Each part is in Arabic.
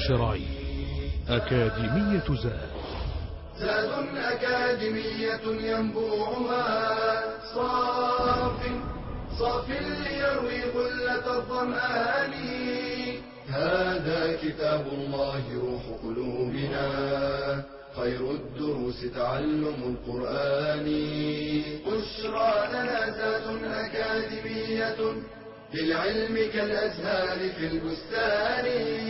الشرعي. أكاديمية زاد أكاديمية ينبوعها صاف ليروي غلة الظمآن. هذا كتاب الله روح قلوبنا، خير الدروس تعلم القرآن. بشرى لنا زاد أكاديمية للعلم كالأزهار في البستان.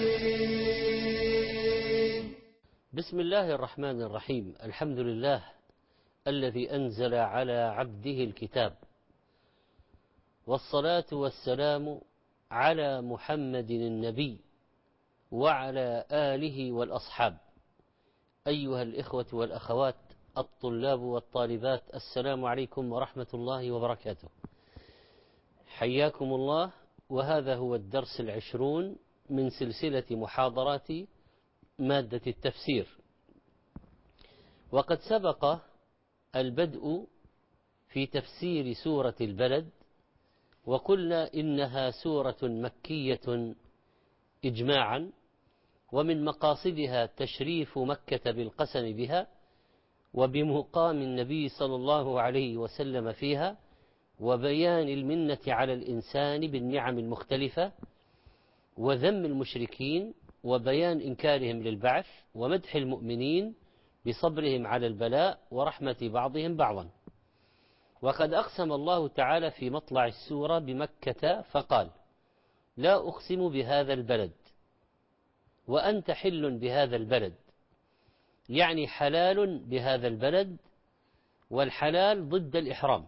بسم الله الرحمن الرحيم. الحمد لله الذي أنزل على عبده الكتاب، والصلاة والسلام على محمد النبي وعلى آله والأصحاب. أيها الإخوة والأخوات الطلاب والطالبات، السلام عليكم ورحمة الله وبركاته. حياكم الله، وهذا هو الدرس 20 من سلسلة محاضرات مادة التفسير. وقد سبق البدء في تفسير سورة البلد، وقلنا إنها سورة مكية إجماعا، ومن مقاصدها تشريف مكة بالقسم بها وبمقام النبي صلى الله عليه وسلم فيها، وبيان المنة على الإنسان بالنعم المختلفة، وذم المشركين، وبيان إنكارهم للبعث، ومدح المؤمنين بصبرهم على البلاء ورحمة بعضهم بعضا. وقد أقسم الله تعالى في مطلع السورة بمكة فقال: لا أقسم بهذا البلد وأنت حل بهذا البلد، يعني حلال بهذا البلد، والحلال ضد الإحرام.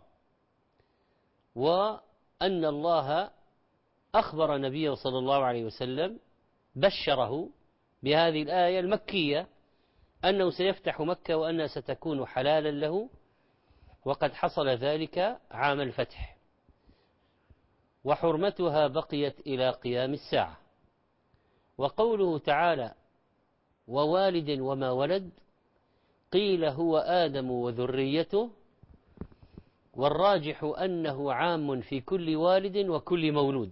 وأن الله أخبر نبيه صلى الله عليه وسلم، بشره بهذه الآية المكية أنه سيفتح مكة وأنها ستكون حلالا له، وقد حصل ذلك عام الفتح، وحرمتها بقيت إلى قيام الساعة. وقوله تعالى: ووالد وما ولد، قيل هو آدم وذريته، والراجح أنه عام في كل والد وكل مولود.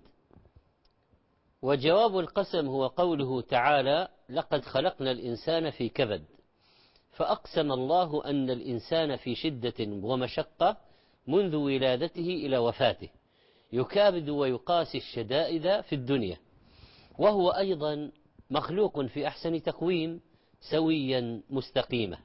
وجواب القسم هو قوله تعالى: لقد خلقنا الإنسان في كبد. فأقسم الله أن الإنسان في شدة ومشقة منذ ولادته إلى وفاته، يكابد ويقاسي الشدائد في الدنيا، وهو أيضا مخلوق في أحسن تقويم سويا مستقيمة.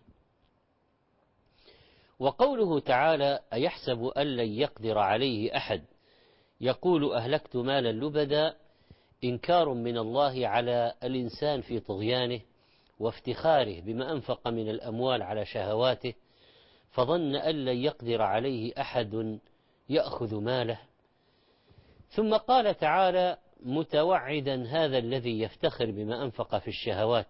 وقوله تعالى: أيحسب أن لن يقدر عليه أحد، يقول أهلكت مالا لبدا، إنكار من الله على الإنسان في طغيانه وافتخاره بما أنفق من الأموال على شهواته، فظن أن لن يقدر عليه أحد يأخذ ماله. ثم قال تعالى متوعدا هذا الذي يفتخر بما أنفق في الشهوات: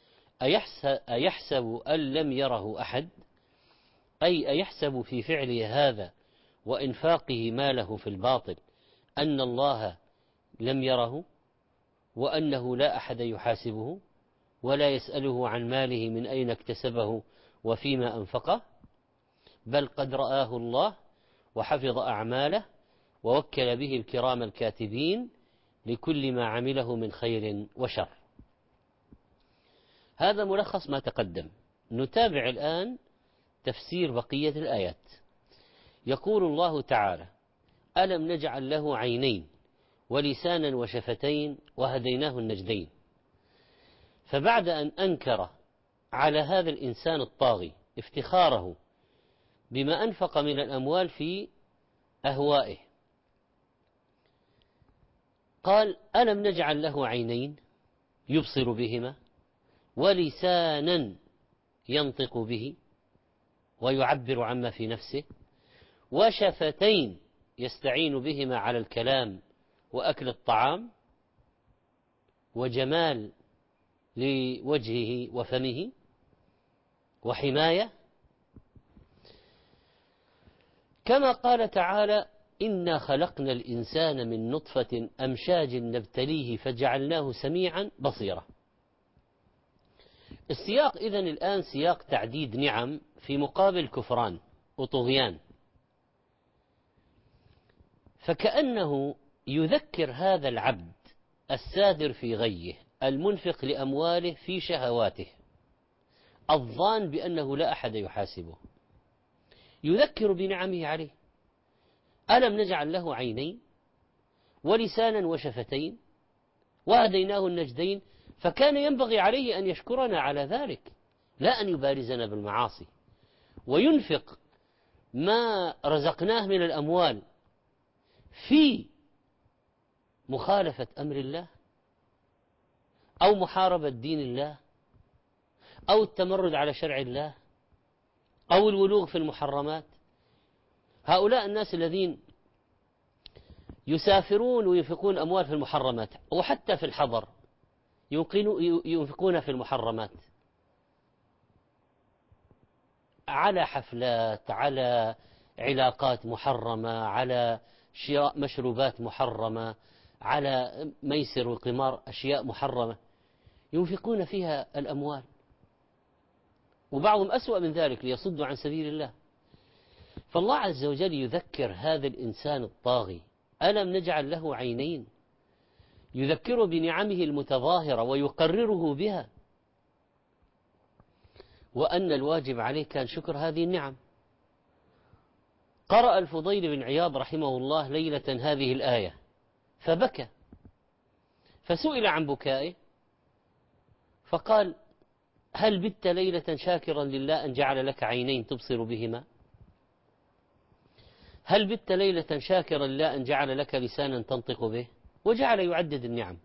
أيحسب أن لم يره أحد، أي أيحسب في فعله هذا وإنفاقه ماله في الباطل أن الله لم يره، وأنه لا أحد يحاسبه ولا يسأله عن ماله من أين اكتسبه وفيما أنفقه، بل قد رآه الله وحفظ أعماله ووكل به الكرام الكاتبين لكل ما عمله من خير وشر. هذا ملخص ما تقدم. نتابع الآن تفسير بقية الآيات. يقول الله تعالى: ألم نجعل له عينين ولسانا وشفتين وهديناه النجدين. فبعد أن أنكر على هذا الإنسان الطاغي افتخاره بما أنفق من الأموال في أهوائه، قال: ألم نجعل له عينين يبصر بهما، ولسانا ينطق به ويعبر عما في نفسه، وشفتين يستعين بهما على الكلام وأكل الطعام، وجمال لوجهه وفمه، وحماية. كما قال تعالى: إنا خلقنا الإنسان من نطفة أمشاج نبتليه فجعلناه سميعا بصيرا. السياق إذن الآن سياق تعديد نعم في مقابل كفران وطغيان، فكأنه يذكر هذا العبد السادر في غيه المنفق لأمواله في شهواته الظان بأنه لا أحد يحاسبه، يذكر بنعمه عليه. ألم نجعل له عينين ولسانا وشفتين وهديناه النجدين، فكان ينبغي عليه أن يشكرنا على ذلك، لا أن يبارزنا بالمعاصي وينفق ما رزقناه من الأموال في مخالفة أمر الله أو محاربة دين الله أو التمرد على شرع الله أو الولوغ في المحرمات. هؤلاء الناس الذين يسافرون وينفقون أموال في المحرمات وحتى في الحضر ينفقون في المحرمات على حفلات، على علاقات محرمة، على شراء مشروبات محرمة، على ميسر وقمار، أشياء محرمة ينفقون فيها الأموال، وبعضهم أسوأ من ذلك ليصدوا عن سبيل الله. فالله عز وجل يذكر هذا الإنسان الطاغي: ألم نجعل له عينين، يذكره بنعمه المتظاهرة ويقرره بها، وأن الواجب عليه كان شكر هذه النعم. قرأ الفضيل بن عياض رحمه الله ليلة هذه الآية فبكى، فسئل عن بكائه فقال: هل بت ليلة شاكرا لله أن جعل لك عينين تبصر بهما؟ هل بت ليلة شاكرا لله أن جعل لك لسانا تنطق به؟ وجعل يعدد النعم.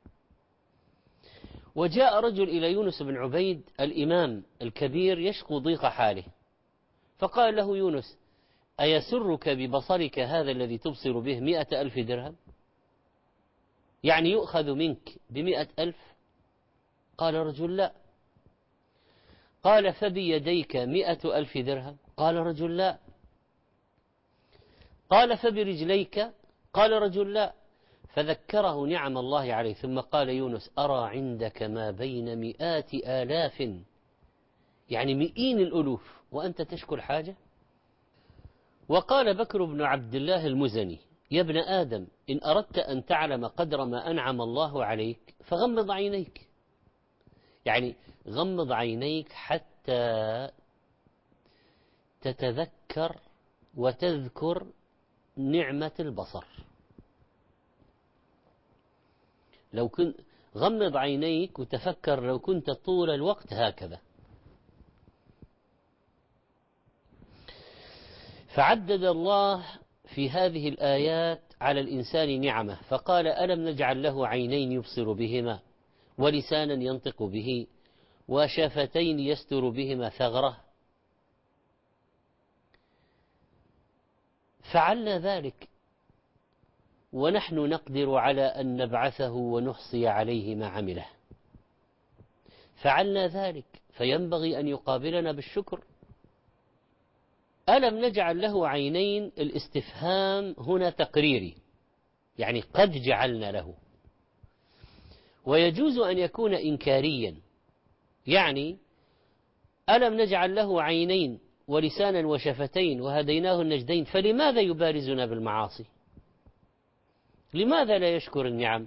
وجاء رجل إلى يونس بن عبيد الإمام الكبير يشكو ضيق حاله، فقال له يونس: أيسرك ببصرك هذا الذي تبصر به 100,000 درهم؟ يعني يؤخذ منك ب100,000؟ قال رجل: لا. قال: فبيديك 100,000 درهم؟ قال رجل: لا. قال: فبرجليك؟ قال رجل: لا. فذكره نعم الله عليه، ثم قال يونس: أرى عندك ما بين 100,000، يعني 100 الألوف، وأنت تشكو الحاجة؟ وقال بكر بن عبد الله المزني: يا ابن آدم، إن أردت أن تعلم قدر ما أنعم الله عليك فغمض عينيك، يعني غمض عينيك حتى تتذكر وتذكر نعمة البصر. لو كنت غمض عينيك وتفكر لو كنت طول الوقت هكذا. فعدد الله في هذه الآيات على الإنسان نعمه، فقال: ألم نجعل له عينين يبصر بهما ولسانا ينطق به وشفتين يستر بهما ثغره؟ فعلنا ذلك ونحن نقدر على أن نبعثه ونحصي عليه ما عمله. فعلنا ذلك فينبغي أن يقابلنا بالشكر. ألم نجعل له عينين، الاستفهام هنا تقريري، يعني قد جعلنا له، ويجوز أن يكون إنكاريا، يعني ألم نجعل له عينين ولسانا وشفتين وهديناه النجدين، فلماذا يبارزنا بالمعاصي؟ لماذا لا يشكر النعم؟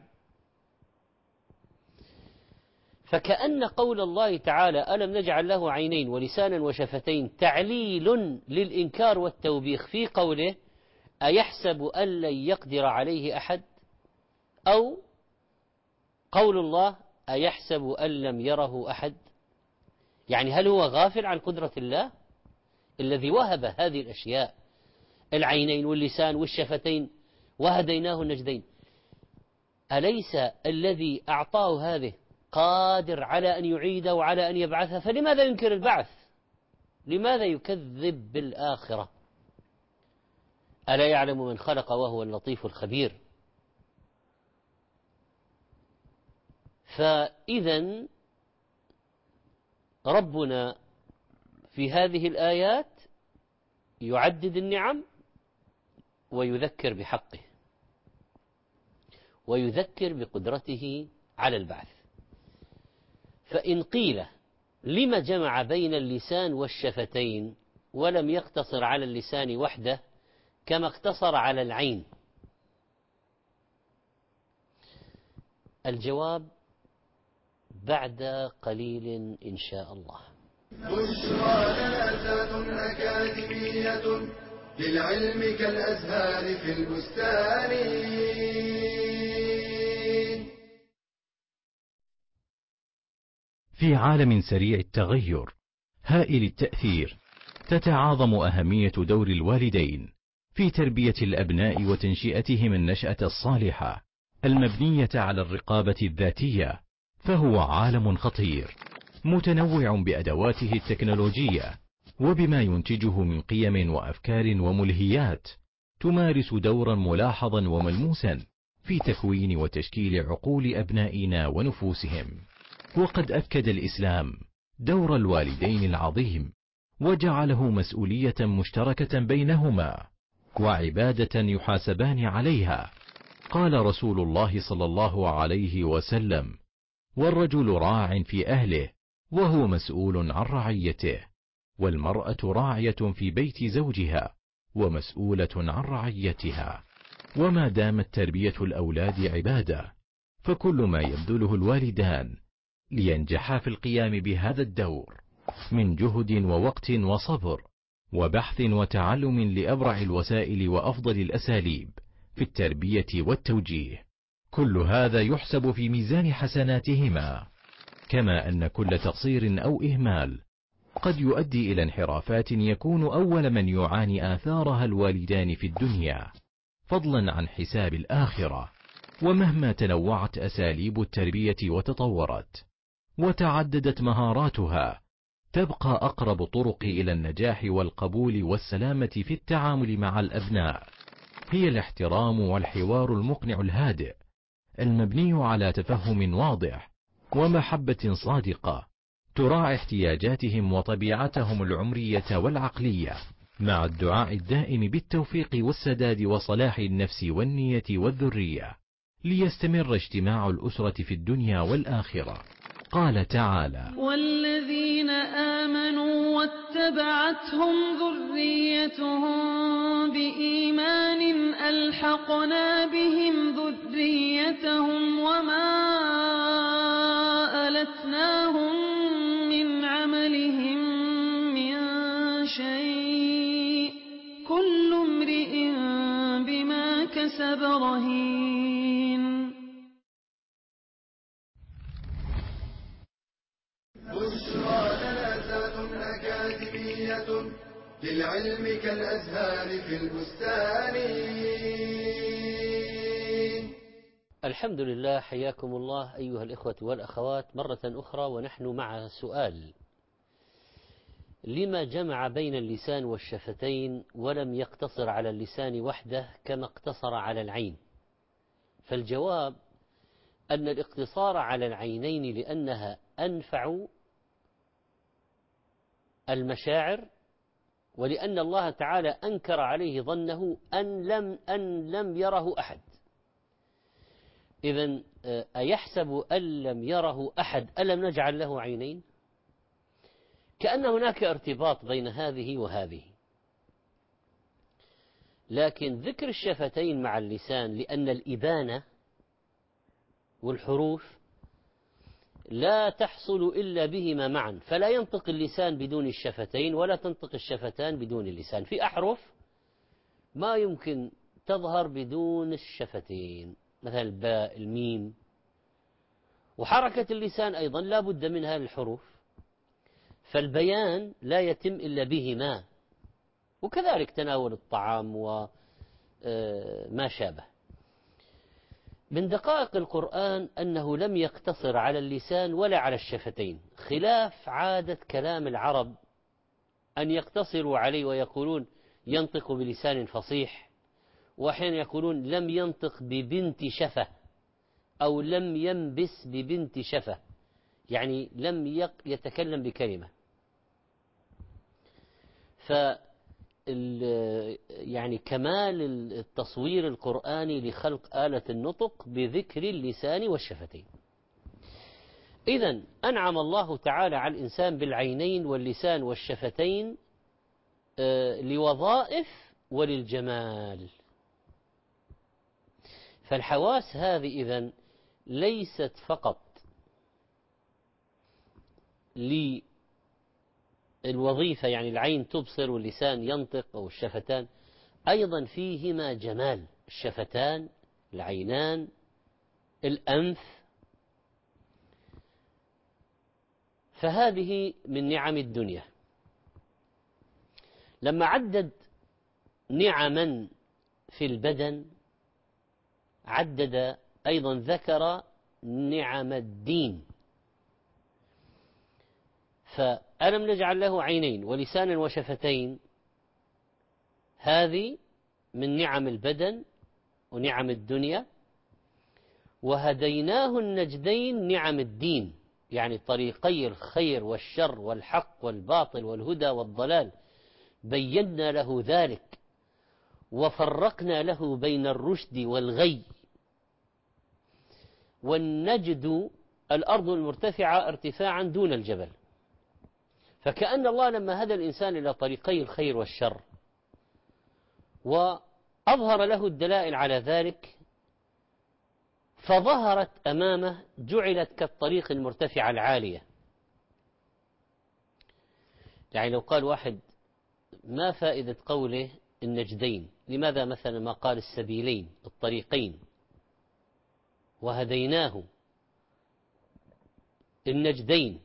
فكأن قول الله تعالى ألم نجعل له عينين ولسانا وشفتين تعليل للإنكار والتوبيخ في قوله أيحسب أن لن يقدر عليه أحد، أو قول الله أيحسب أن لم يره أحد، يعني هل هو غافل عن قدرة الله الذي وهب هذه الأشياء، العينين واللسان والشفتين وهديناه النجدين؟ أليس الذي أعطاه هذه قادر على أن يعيده وعلى أن يبعثه؟ فلماذا ينكر البعث؟ لماذا يكذب بالآخرة؟ ألا يعلم من خلق وهو اللطيف الخبير؟ فإذا ربنا في هذه الآيات يعدد النعم ويذكر بحقه ويذكر بقدرته على البعث. فإن قيل لما جمع بين اللسان والشفتين ولم يقتصر على اللسان وحده كما اقتصر على العين؟ الجواب بعد قليل إن شاء الله. بشرى لنا أكاديمية للعلم كالأزهار في البستان. في عالم سريع التغير هائل التأثير، تتعاظم أهمية دور الوالدين في تربية الأبناء وتنشئتهم النشأة الصالحة المبنية على الرقابة الذاتية. فهو عالم خطير متنوع بأدواته التكنولوجية وبما ينتجه من قيم وأفكار وملهيات تمارس دورا ملاحظا وملموسا في تكوين وتشكيل عقول أبنائنا ونفوسهم. وقد أكد الإسلام دور الوالدين العظيم وجعله مسؤولية مشتركة بينهما وعبادة يحاسبان عليها. قال رسول الله صلى الله عليه وسلم: والرجل راع في أهله وهو مسؤول عن رعيته، والمرأة راعية في بيت زوجها ومسؤولة عن رعيتها. وما دامت تربية الأولاد عبادة، فكل ما يبذله الوالدان لينجحا في القيام بهذا الدور من جهد ووقت وصبر وبحث وتعلم لأبرع الوسائل وأفضل الأساليب في التربية والتوجيه، كل هذا يحسب في ميزان حسناتهما. كما أن كل تقصير أو إهمال قد يؤدي إلى انحرافات يكون أول من يعاني آثارها الوالدان في الدنيا، فضلا عن حساب الآخرة. ومهما تنوعت أساليب التربية وتطورت وتعددت مهاراتها، تبقى أقرب طرق إلى النجاح والقبول والسلامة في التعامل مع الأبناء هي الاحترام والحوار المقنع الهادئ المبني على تفهم واضح ومحبة صادقة تراعي احتياجاتهم وطبيعتهم العمرية والعقلية، مع الدعاء الدائم بالتوفيق والسداد وصلاح النفس والنية والذرية، ليستمر اجتماع الأسرة في الدنيا والآخرة. قال تعالى: والذين آمنوا واتبعتهم ذريتهم بإيمان ألحقنا بهم ذريتهم وما ألتناهم من عملهم من شيء كل امرئ بما كسب رهين. بشرى لنا أكاديمية للعلم كالأزهار في البستان. الحمد لله، حياكم الله أيها الإخوة والأخوات مرة أخرى، ونحن مع سؤال: لما جمع بين اللسان والشفتين ولم يقتصر على اللسان وحده كما اقتصر على العين؟ فالجواب أن الاقتصار على العينين لأنها أنفع المشاعر، ولأن الله تعالى أنكر عليه ظنه أن لم يره أحد. إذن أيحسب أن لم يره أحد ألم نجعل له عينين؟ كأن هناك ارتباط بين هذه وهذه. لكن ذكر الشفتين مع اللسان لأن الإبانة والحروف لا تحصل إلا بهما معا، فلا ينطق اللسان بدون الشفتين ولا تنطق الشفتان بدون اللسان. في أحرف ما يمكن تظهر بدون الشفتين، مثل الباء، الميم. وحركة اللسان أيضا لا بد منها للحروف، فالبيان لا يتم إلا بهما، وكذلك تناول الطعام وما شابه. من دقائق القرآن أنه لم يقتصر على اللسان ولا على الشفتين، خلاف عادة كلام العرب أن يقتصروا عليه ويقولون ينطق بلسان فصيح، وأحيانا يقولون لم ينطق ببنت شفة أو لم ينبس ببنت شفة، يعني لم يتكلم بكلمة. يعني كمال التصوير القرآني لخلق آلة النطق بذكر اللسان والشفتين. إذن أنعم الله تعالى على الإنسان بالعينين واللسان والشفتين لوظائف وللجمال. فالحواس هذه إذن ليست فقط للوظيفة، يعني العين تبصر واللسان ينطق أو الشفتان، أيضا فيهما جمال، الشفتان، العينان، الأنف. فهذه من نعم الدنيا. لما عدد نعما في البدن عدد أيضا ذكر نعم الدين. فألم نجعل له عينين ولسانا وشفتين، هذه من نعم البدن ونعم الدنيا. وهديناه النجدين، نعم الدين، يعني طريقي الخير والشر والحق والباطل والهدى والضلال، بينا له ذلك وفرقنا له بين الرشد والغي. والنجد الأرض المرتفعة ارتفاعا دون الجبل. فكأن الله لما هدى الإنسان إلى طريقي الخير والشر وأظهر له الدلائل على ذلك، فظهرت أمامه جعلت كالطريق المرتفعة العالية. يعني لو قال واحد ما فائدة قوله النجدين، لماذا مثلا ما قال السبيلين، الطريقين، وهديناه النجدين؟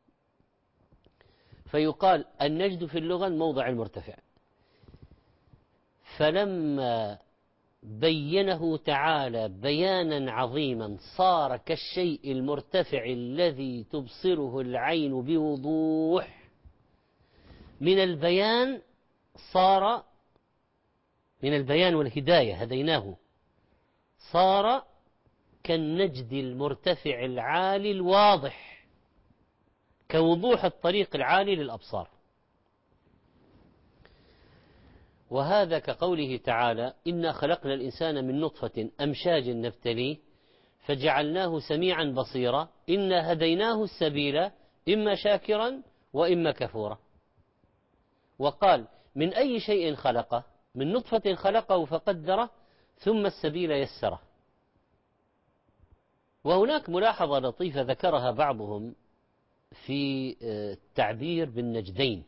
فيقال النجد في اللغة الموضع المرتفع. فلما بينه تعالى بيانا عظيما صار كالشيء المرتفع الذي تبصره العين بوضوح، من البيان صار، من البيان والهداية هديناه، صار كالنجد المرتفع العالي الواضح، كوضوح الطريق العالي للأبصار. وهذا كقوله تعالى إنا خلقنا الإنسان من نطفة أمشاج نبتليه فجعلناه سميعا بصيرا إنا هديناه السبيل إما شاكرا وإما كفورا. وقال من أي شيء خلقه، من نطفة خلقه فقدره ثم السبيل يسره. وهناك ملاحظة لطيفة ذكرها بعضهم في التعبير بالنجدين،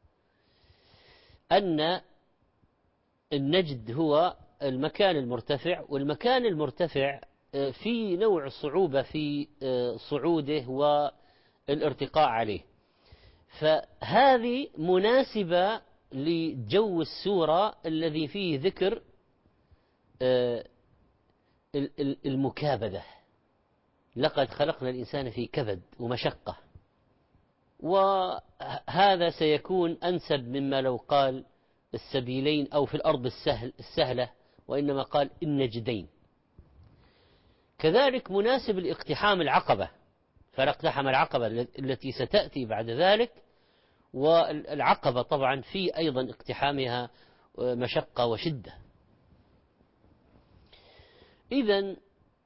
أن النجد هو المكان المرتفع، والمكان المرتفع في نوع صعوبة في صعوده والارتقاء عليه. فهذه مناسبة لجو السورة الذي فيه ذكر المكابدة، لقد خلقنا الإنسان في كبد ومشقة. وهذا سيكون أنسب مما لو قال السبيلين أو في الأرض السهلة، وإنما قال النجدين. كذلك مناسب لاقتحام العقبة، فلاقتحم العقبة التي ستأتي بعد ذلك. والعقبة طبعا في أيضا اقتحامها مشقة وشدة. إذن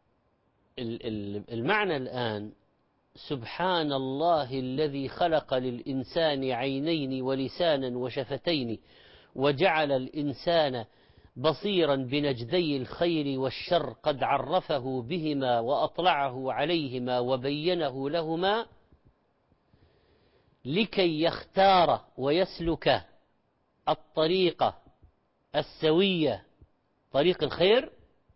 المعنى الآن سبحان الله الذي خلق للإنسان عينين ولسانا وشفتين وجعل الإنسان بصيرا بنجدي الخير والشر قد عرفه بهما وأطلعه عليهما وبينه لهما لكي يختار ويسلك الطريقة السوية، طريق الخير.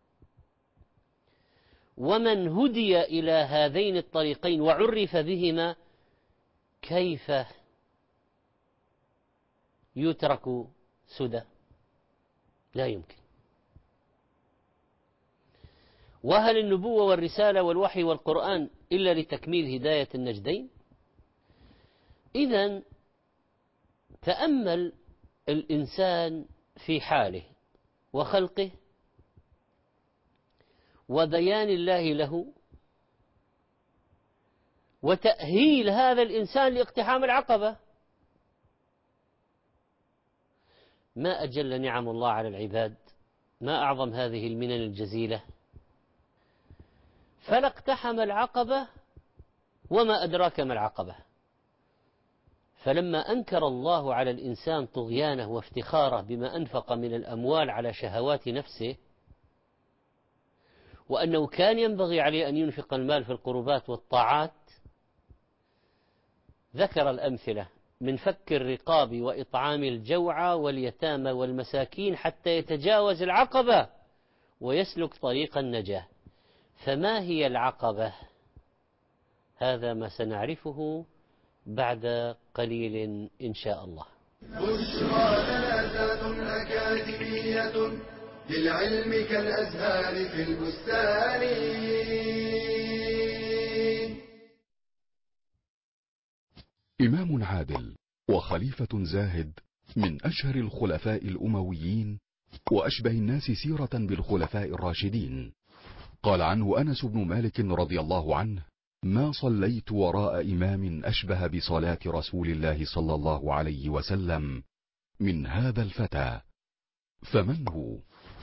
ومن هدي إلى هذين الطريقين وعرف بهما كيف يترك سدى؟ لا يمكن. وهل النبوة والرسالة والوحي والقرآن إلا لتكميل هداية النجدين؟ إذن تأمل الإنسان في حاله وخلقه وبيان الله له وتأهيل هذا الإنسان لاقتحام العقبة. ما أجل نعم الله على العباد، ما أعظم هذه المنن الجزيلة. فلا اقتحم العقبة وما أدراك ما العقبة. فلما أنكر الله على الإنسان طغيانه وافتخاره بما أنفق من الأموال على شهوات نفسه، وأنه كان ينبغي عليه أن ينفق المال في القربات والطاعات، ذكر الأمثلة من فك الرقاب وإطعام الجوعى واليتامى والمساكين حتى يتجاوز العقبة ويسلك طريق النجاة. فما هي العقبة؟ هذا ما سنعرفه بعد قليل إن شاء الله. بشرى جنازات أكاديمية للعلم كالأزهار في البستان. إمام عادل وخليفة زاهد من أشهر الخلفاء الأمويين وأشبه الناس سيرة بالخلفاء الراشدين. قال عنه أنس بن مالك رضي الله عنه: ما صليت وراء إمام أشبه بصلاة رسول الله صلى الله عليه وسلم من هذا الفتى. فمن هو؟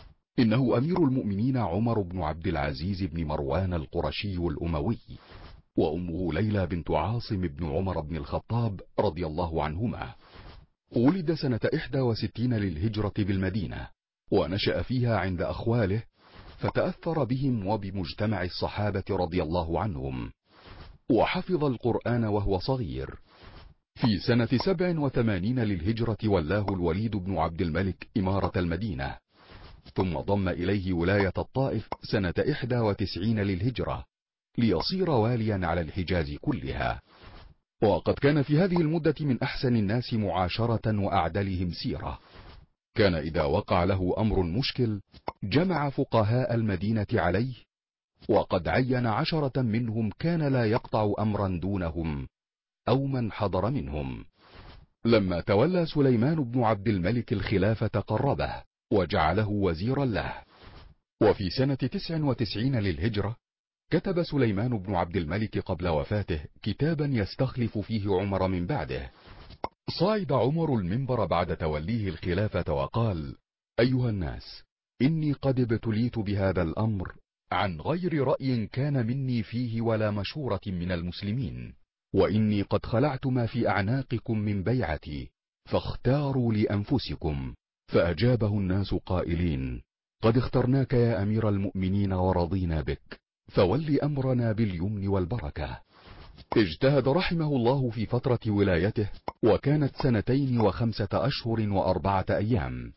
إنه أمير المؤمنين عمر بن عبد العزيز بن مروان القرشي الأموي، وأمه ليلى بنت عاصم بن عمر بن الخطاب رضي الله عنهما. ولد سنة 61 للهجرة بالمدينة، ونشأ فيها عند أخواله، فتأثر بهم وبمجتمع الصحابة رضي الله عنهم، وحفظ القرآن وهو صغير. في سنة 87 للهجرة ولاه الوليد بن عبد الملك إمارة المدينة، ثم ضم إليه ولاية الطائف سنة 91 للهجرة ليصير واليا على الحجاز كلها. وقد كان في هذه المدة من أحسن الناس معاشرة وأعدلهم سيرة. كان إذا وقع له أمر مشكل جمع فقهاء المدينة عليه، وقد عين 10 منهم كان لا يقطع أمرا دونهم أو من حضر منهم. لما تولى سليمان بن عبد الملك الخلافة قربه وجعله وزيرا له. وفي سنة 99 للهجرة كتب سليمان بن عبد الملك قبل وفاته كتابا يستخلف فيه عمر من بعده. صعد عمر المنبر بعد توليه الخلافة وقال: أيها الناس، إني قد ابتليت بهذا الأمر عن غير رأي كان مني فيه ولا مشورة من المسلمين، وإني قد خلعت ما في أعناقكم من بيعتي، فاختاروا لأنفسكم. فأجابه الناس قائلين: قد اخترناك يا أمير المؤمنين ورضينا بك، فول أمرنا باليمن والبركة. اجتهد رحمه الله في فترة ولايته، وكانت 2 و5 أشهر و4 أيام،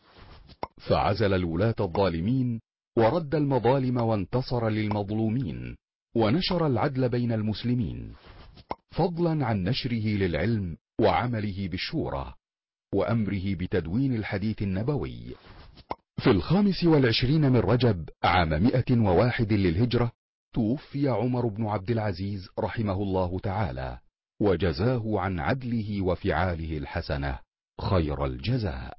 فعزل الولاة الظالمين ورد المظالم وانتصر للمظلومين، ونشر العدل بين المسلمين، فضلا عن نشره للعلم وعمله بالشورى وأمره بتدوين الحديث النبوي. في 25 من رجب عام 101 للهجرة توفي عمر بن عبد العزيز رحمه الله تعالى، وجزاه عن عدله وفعاله الحسنة خير الجزاء.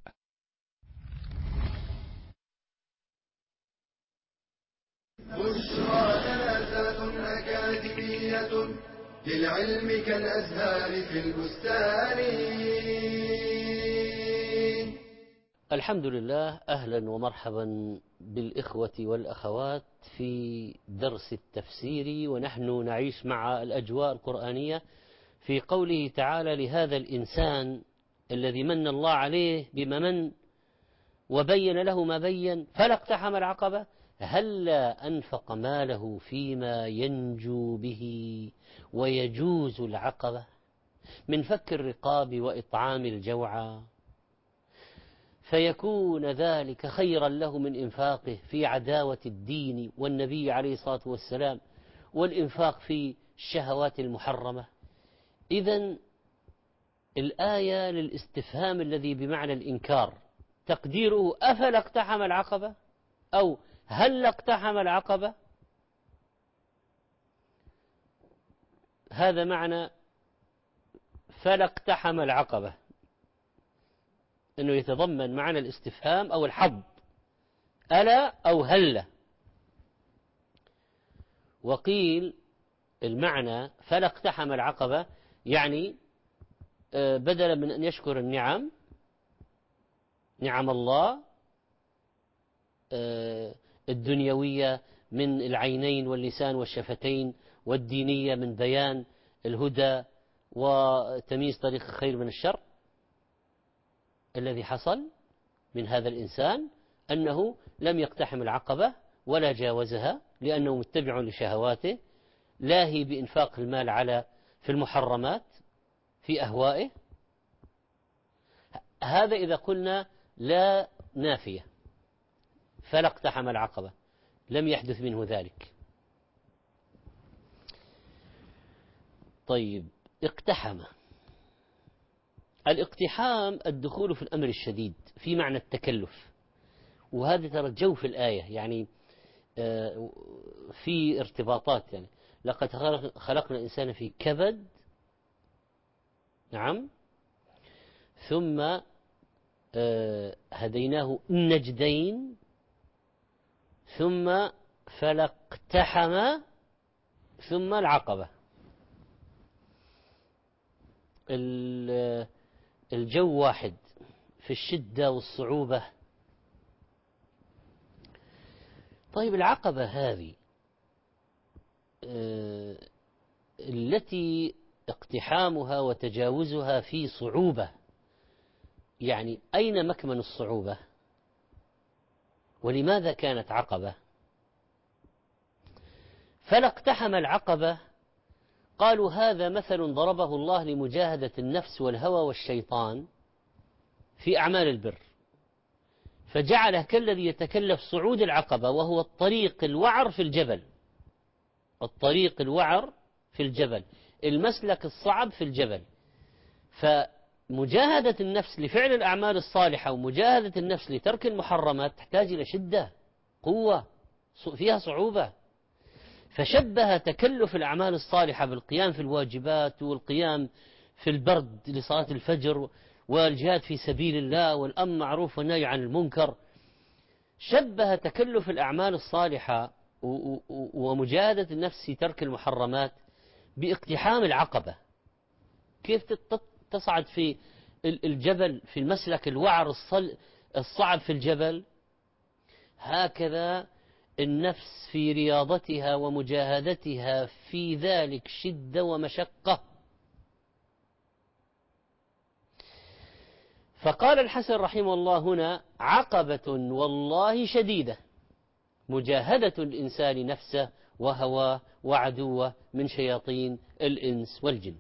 بشرى جنازات أكاديمية للعلم كالأزهار في البستان. الحمد لله، أهلا ومرحبا بالإخوة والأخوات في درس التفسير، ونحن نعيش مع الأجواء القرآنية في قوله تعالى: لهذا الإنسان الذي من الله عليه بما من وبين له ما بين فلا اقتحم العقبة هلا أنفق ماله فيما ينجو به ويجوز العقبة من فك الرقاب وإطعام الجوعى، فيكون ذلك خيرا له من إنفاقه في عداوة الدين والنبي عليه الصلاة والسلام والإنفاق في الشهوات المحرمة. إذن الآية للاستفهام الذي بمعنى الإنكار، تقديره أفلا اقتحم العقبة أو هل اقتحم العقبة. هذا معنى فلا اقتحم العقبة، أنه يتضمن معنى الاستفهام أو الحظ، ألا أو هلا. وقيل المعنى فلا اقتحم العقبة يعني بدلا من أن يشكر النعم، نعم الله الدنيوية من العينين واللسان والشفتين، والدينية من بيان الهدى وتمييز طريق الخير من الشر، الذي حصل من هذا الإنسان أنه لم يقتحم العقبة ولا جاوزها، لأنه متبع لشهواته، لاهي بإنفاق المال في المحرمات، في أهوائه، هذا إذا قلنا لا نافية، فلا اقتحم العقبة، لم يحدث منه ذلك. طيب، اقتحم. الاقتحام الدخول في الأمر الشديد في معنى التكلف، وهذا ترى جوف الآية، يعني في ارتباطات. يعني لقد خلقنا الإنسان في كبد، نعم، ثم هديناه النجدين، ثم فلاقتحم، ثم العقبة. الجو واحد في الشدة والصعوبة. طيب، العقبة هذه التي اقتحامها وتجاوزها في صعوبة، يعني أين مكمن الصعوبة؟ ولماذا كانت عقبة؟ فلا اقتحم العقبة، قالوا هذا مثل ضربه الله لمجاهدة النفس والهوى والشيطان في أعمال البر، فجعله كالذي يتكلف صعود العقبة، وهو الطريق الوعر في الجبل، الطريق الوعر في الجبل، المسلك الصعب في الجبل. فمجاهدة النفس لفعل الأعمال الصالحة ومجاهدة النفس لترك المحرمات تحتاج إلى شدة، قوة، فيها صعوبة. فشبه تكلف الأعمال الصالحة بالقيام في الواجبات والقيام في البرد لصلاة الفجر والجهاد في سبيل الله والأمر معروف والنهي عن المنكر، شبه تكلف الأعمال الصالحة ومجاهدة النفس في ترك المحرمات باقتحام العقبة. كيف تصعد في الجبل في المسلك الوعر الصعب في الجبل، هكذا النفس في رياضتها ومجاهدتها في ذلك شدة ومشقة. فقال الحسن رحمه الله هنا: عقبة والله شديدة، مجاهدة الإنسان نفسه وهواه وعدوه من شياطين الإنس والجن.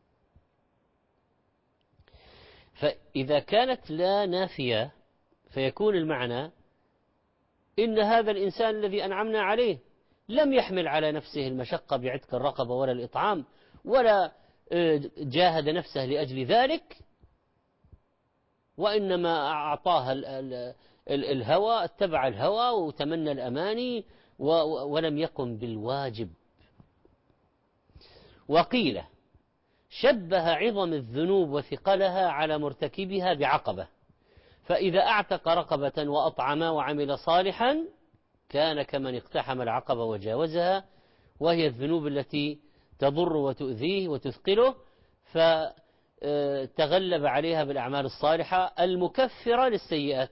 فإذا كانت لا نافية فيكون المعنى إن هذا الإنسان الذي أنعمنا عليه لم يحمل على نفسه المشقة بعتق الرقبة ولا الإطعام، ولا جاهد نفسه لأجل ذلك، وإنما أعطاها الهوى، اتبع الهوى وتمنى الأماني ولم يقم بالواجب. وقيل شبه عظم الذنوب وثقلها على مرتكبها بعقبة، فإذا أعتق رقبة وأطعم وعمل صالحا كان كمن اقتحم العقبة وجاوزها، وهي الذنوب التي تضر وتؤذيه وتثقله، فتغلب عليها بالأعمال الصالحة المكفرة للسيئات.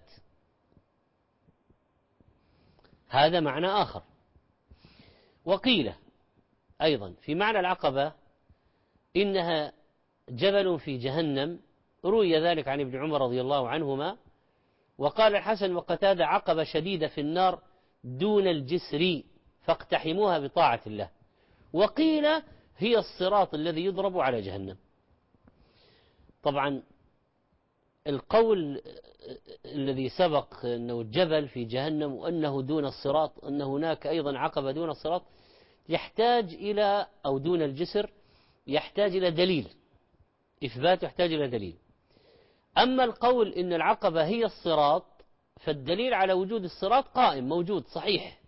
هذا معنى آخر. وقيل أيضا في معنى العقبة إنها جبل في جهنم، روي ذلك عن ابن عمر رضي الله عنهما. وقال الحسن وقتادة: عقبة شديدة في النار دون الجسر فاقتحموها بطاعة الله. وقيل هي الصراط الذي يضرب على جهنم. طبعا القول الذي سبق أنه الجبل في جهنم وأنه دون الصراط، أن هناك أيضا عقبة دون الصراط، يحتاج إلى، أو دون الجسر، يحتاج إلى دليل، إثبات يحتاج إلى دليل. أما القول إن العقبة هي الصراط فالدليل على وجود الصراط قائم موجود صحيح،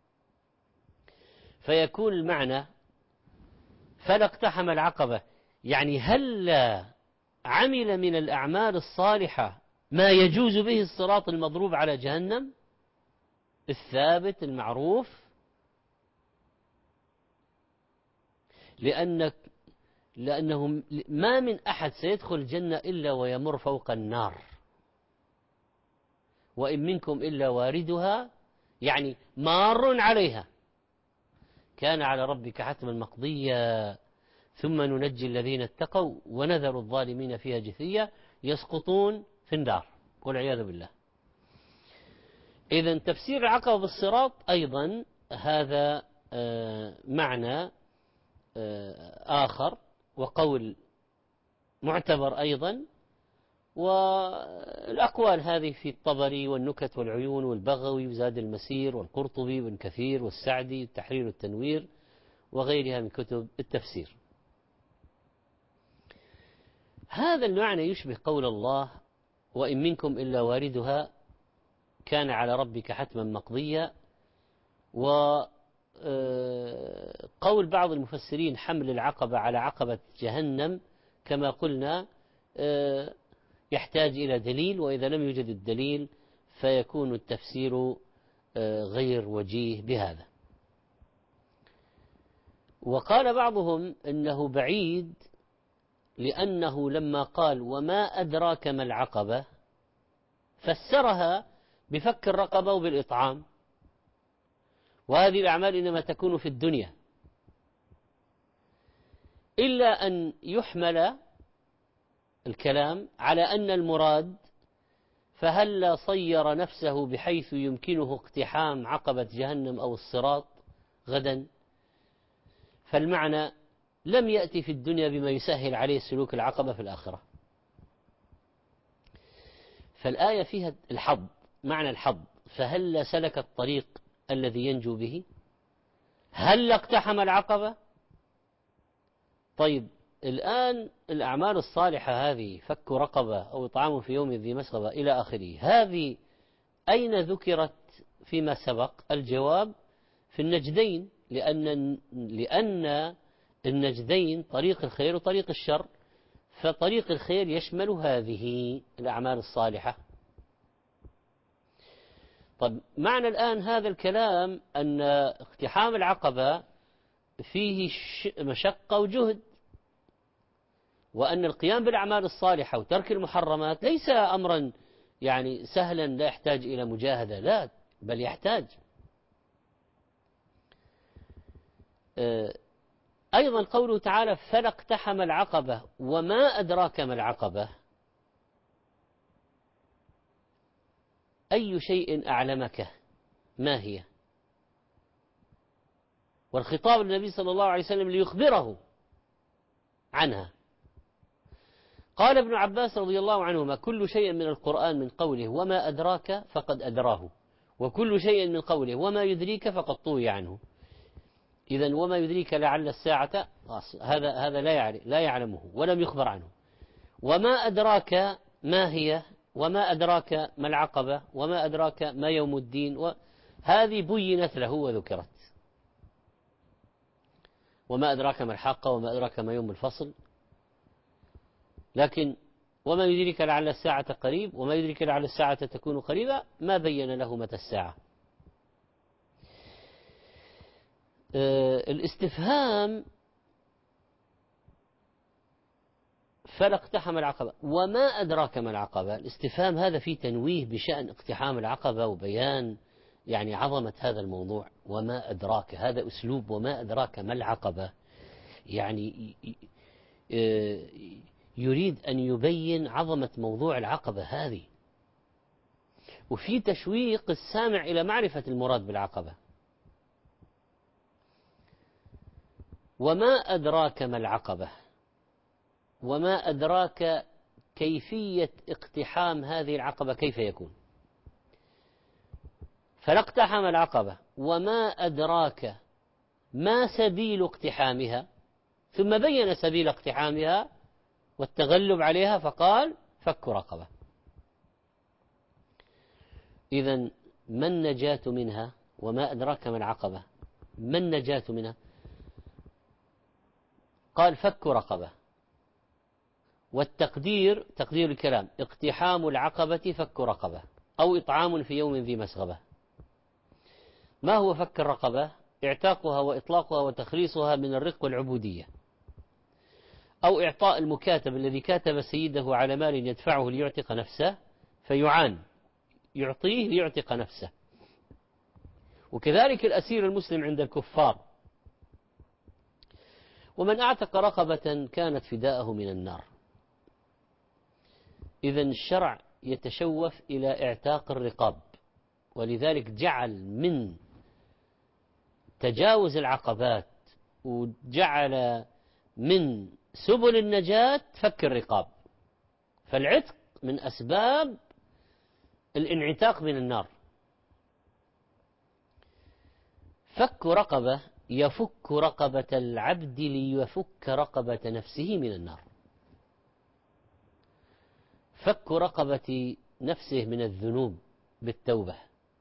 فيكون المعنى فلا اقتحم العقبة، يعني هل عمل من الأعمال الصالحة ما يجوز به الصراط المضروب على جهنم الثابت المعروف، لأنه ما من أحد سيدخل الجنة إلا ويمر فوق النار، وإن منكم إلا واردها، يعني مار عليها، كان على ربك حتما مقضيا ثم ننجي الذين اتقوا ونذر الظالمين فيها جثيا يسقطون في النار والعياذ بالله. إذن تفسير العقبة بالصراط أيضا هذا معنى آخر. وقول معتبر أيضا. والأقوال هذه في الطبري والنكت والعيون والبغوي وزاد المسير والقرطبي وابن كثير والسعدي التحرير والتنوير وغيرها من كتب التفسير. هذا المعنى يشبه قول الله: وإن منكم إلا واردها كان على ربك حتما مقضيا. وقول بعض المفسرين: حمل العقبة على عقبة جهنم كما قلنا يحتاج إلى دليل، وإذا لم يوجد الدليل فيكون التفسير غير وجيه بهذا. وقال بعضهم إنه بعيد، لأنه لما قال وما أدراك ما العقبة فسرها بفك الرقبة وبالإطعام، وهذه الأعمال إنما تكون في الدنيا، إلا أن يحمل الكلام على أن المراد فهل صير نفسه بحيث يمكنه اقتحام عقبة جهنم أو الصراط غدا، فالمعنى لم يأتي في الدنيا بما يسهل عليه سلوك العقبة في الآخرة. فالآية فيها الحظ، معنى الحظ، فهل سلك الطريق الذي ينجو به؟ هل اقتحم العقبة؟ طيب الآن الأعمال الصالحة هذه، فك رقبة أو إطعام في يوم ذي مسغبة إلى آخره، هذه أين ذكرت فيما سبق؟ الجواب في النجدين، لأن النجدين طريق الخير وطريق الشر، فطريق الخير يشمل هذه الأعمال الصالحة. طب معنى الآن هذا الكلام أن اقتحام العقبة فيه مشقة وجهد، وأن القيام بالأعمال الصالحة وترك المحرمات ليس أمرا يعني سهلا لا يحتاج إلى مجاهدة، لا، بل يحتاج. أيضا قوله تعالى فلا اقتحم العقبة وما أدراك ما العقبة، أي شيء أعلمك ما هي؟ والخطاب للنبي صلى الله عليه وسلم ليخبره عنها. قال ابن عباس رضي الله عنهما: كل شيء من القرآن من قوله وما أدراك فقد أدراه، وكل شيء من قوله وما يدريك فقد طوي عنه. إذن وما يدريك لعل الساعة، هذا لا يعلمه ولم يخبر عنه. وما أدراك ما هي، وما أدراك ما العقبة، وما أدراك ما يوم الدين، هذه بينت له وذكرت. وما أدراك ما الحاقة، وما أدراك ما يوم الفصل. لكن وما يدريك لعل الساعة قريب، وما يدريك لعل الساعة تكون قريبة، ما بين له متى الساعة. الاستفهام فلا اقتحم العقبة وما أدراك ما العقبة، الاستفهام هذا فيه تنويه بشأن اقتحام العقبة وبيان يعني عظمة هذا الموضوع. وما أدراك، هذا أسلوب وما أدراك ما العقبة، يعني يريد أن يبين عظمة موضوع العقبة هذه، وفي تشويق السامع إلى معرفة المراد بالعقبة. وما أدراك ما العقبة، وما أدراك كيفية اقتحام هذه العقبة كيف يكون. فلا اقتحم العقبة وما أدراك ما سبيل اقتحامها، ثم بين سبيل اقتحامها والتغلب عليها فقال فك رقبة. إذن ما النجاة منها؟ وما أدراك ما العقبة، ما النجاة منها؟ قال فك رقبة، والتقدير تقدير الكلام اقتحام العقبة فك رقبة أو إطعام في يوم ذي مسغبة. ما هو فك الرقبة؟ اعتاقها وإطلاقها وتخليصها من الرق والعبودية، أو إعطاء المكاتب الذي كاتب سيده على مال يدفعه ليعتق نفسه فيعان، يعطيه ليعتق نفسه. وكذلك الأسير المسلم عند الكفار. ومن أعتق رقبة كانت فداءه من النار. إذن الشرع يتشوف إلى اعتاق الرقاب، ولذلك جعل من تجاوز العقبات وجعل من سبل النجاة فك الرقاب، فالعتق من أسباب الانعتاق من النار. فك رقبة يفك رقبة العبد ليفك رقبة نفسه من النار، فك رقبة نفسه من الذنوب بالتوبة.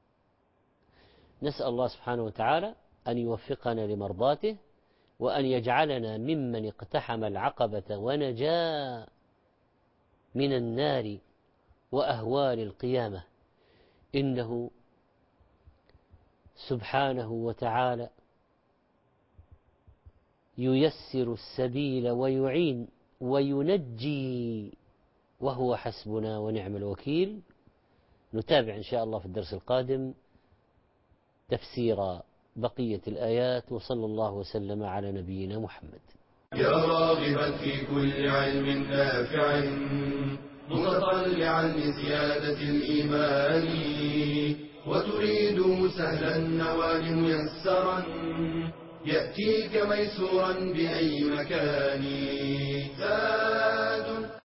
نسأل الله سبحانه وتعالى أن يوفقنا لمرضاته، وأن يجعلنا ممن اقتحم العقبة ونجا من النار وأهوال القيامة، إنه سبحانه وتعالى ييسر السبيل ويعين وينجي، وهو حسبنا ونعم الوكيل. نتابع إن شاء الله في الدرس القادم تفسير بقية الآيات، وصلى الله وسلم على نبينا محمد. يا راغبا في كل علم نافع متطلعا لزيادة الإيمان، وتريد سهلا النوال ميسرا يأتيك ميسورا بأي مكان.